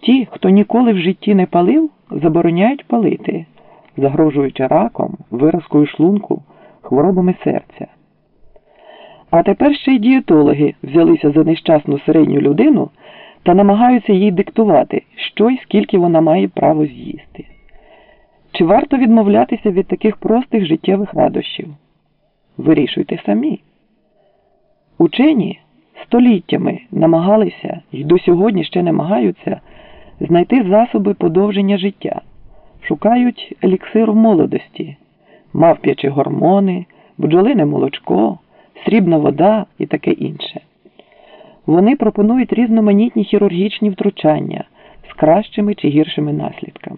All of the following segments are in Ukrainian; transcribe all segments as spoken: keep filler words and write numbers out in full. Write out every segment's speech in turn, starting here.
Ті, хто ніколи в житті не палив, забороняють палити, загрожуючи раком, виразкою шлунку, хворобами серця. А тепер ще й дієтологи взялися за нещасну середню людину та намагаються їй диктувати, що й скільки вона має право з'їсти. Чи варто відмовлятися від таких простих життєвих радощів? Вирішуйте самі. Учені століттями намагалися, і до сьогодні ще намагаються, знайти засоби подовження життя. Шукають еліксиру молодості, мавп'ячі гормони, бджолине молочко, срібна вода і таке інше. Вони пропонують різноманітні хірургічні втручання з кращими чи гіршими наслідками.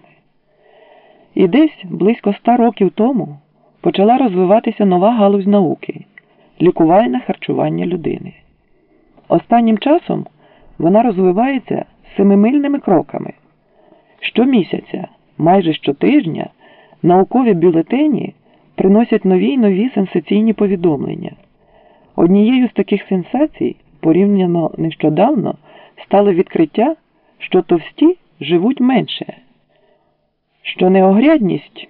І десь близько ста років тому почала розвиватися нова галузь науки – лікувальне харчування людини. Останнім часом вона розвивається семимильними кроками. Щомісяця, майже щотижня, наукові бюлетені приносять нові й нові сенсаційні повідомлення. Однією з таких сенсацій, порівняно нещодавно, стало відкриття, що товсті живуть менше, що неогрядність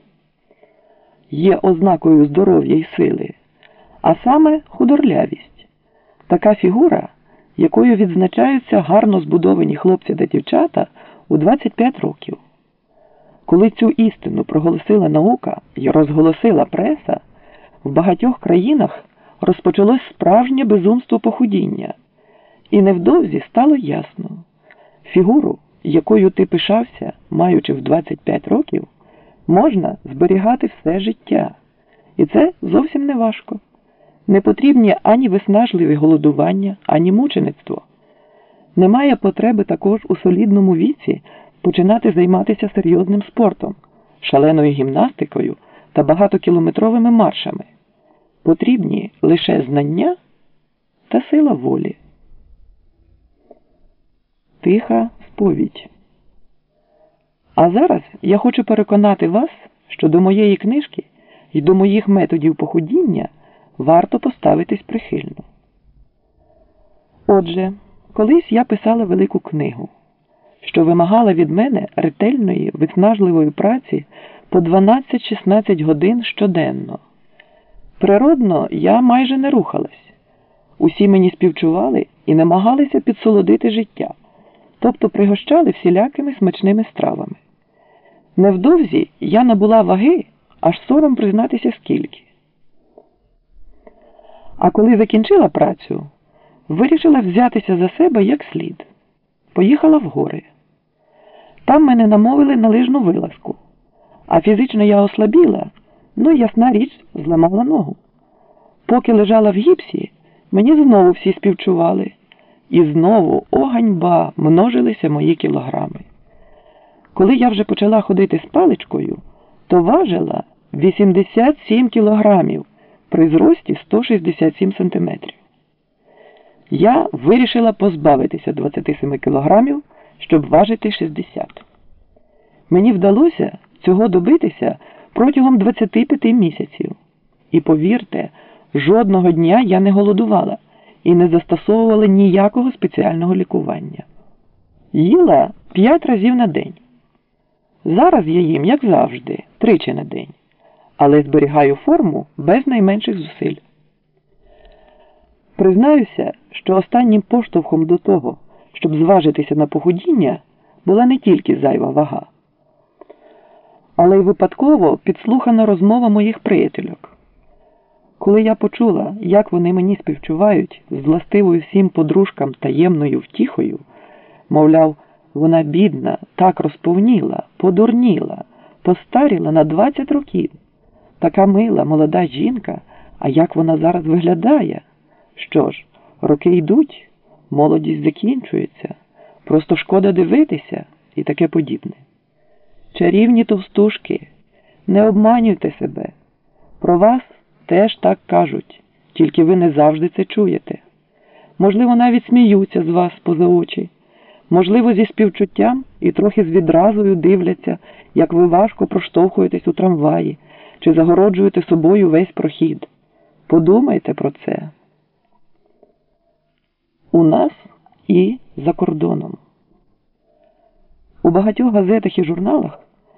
є ознакою здоров'я й сили, а саме худорлявість. Така фігура, якою відзначаються гарно збудовані хлопці та дівчата у двадцять п'ять років. Коли цю істину проголосила наука і розголосила преса, в багатьох країнах розпочалось справжнє безумство похудіння. І невдовзі стало ясно, фігуру, якою ти пишався, маючи в двадцять п'ять років, можна зберігати все життя. І це зовсім не важко. Не потрібні ані виснажливі голодування, ані мучеництво. Немає потреби також у солідному віці починати займатися серйозним спортом, шаленою гімнастикою та багатокілометровими маршами. Потрібні лише знання та сила волі. Тиха сповідь. А зараз я хочу переконати вас, що до моєї книжки і до моїх методів похудіння варто поставитись прихильно. Отже, колись я писала велику книгу, що вимагала від мене ретельної, виснажливої праці по дванадцять-шістнадцять годин щоденно. Природно, я майже не рухалась. Усі мені співчували і намагалися підсолодити життя, тобто пригощали всілякими смачними стравами. Невдовзі я набула ваги, аж сором признатися скільки. А коли закінчила працю, вирішила взятися за себе як слід. Поїхала в гори. Там мене намовили на лижну вилазку, а фізично я ослабіла, ну, ясна річ, зламала ногу. Поки лежала в гіпсі, мені знову всі співчували. І знову, о ганьба, множилися мої кілограми. Коли я вже почала ходити з паличкою, то важила вісімдесят сім кілограмів при зрості сто шістдесят сім сантиметрів. Я вирішила позбавитися двадцяти семи кілограмів, щоб важити шістдесят. Мені вдалося цього добитися протягом двадцяти п'яти місяців. І повірте, жодного дня я не голодувала і не застосовувала ніякого спеціального лікування. Їла п'ять разів на день. Зараз я їм, як завжди, тричі на день, але зберігаю форму без найменших зусиль. Признаюся, що останнім поштовхом до того, щоб зважитися на похудіння, була не тільки зайва вага, але й випадково підслухана розмова моїх приятельок. Коли я почула, як вони мені співчувають з властивою всім подружкам таємною втіхою, мовляв, вона бідна, так розповніла, подурніла, постаріла на двадцять років. Така мила, молода жінка, а як вона зараз виглядає? Що ж, роки йдуть, молодість закінчується, просто шкода дивитися і таке подібне. Чарівні товстушки, не обманюйте себе. Про вас теж так кажуть, тільки ви не завжди це чуєте. Можливо, навіть сміються з вас поза очі. Можливо, зі співчуттям і трохи з відразою дивляться, як ви важко проштовхуєтесь у трамваї чи загороджуєте собою весь прохід. Подумайте про це. У нас і за кордоном. У багатьох газетах і журналах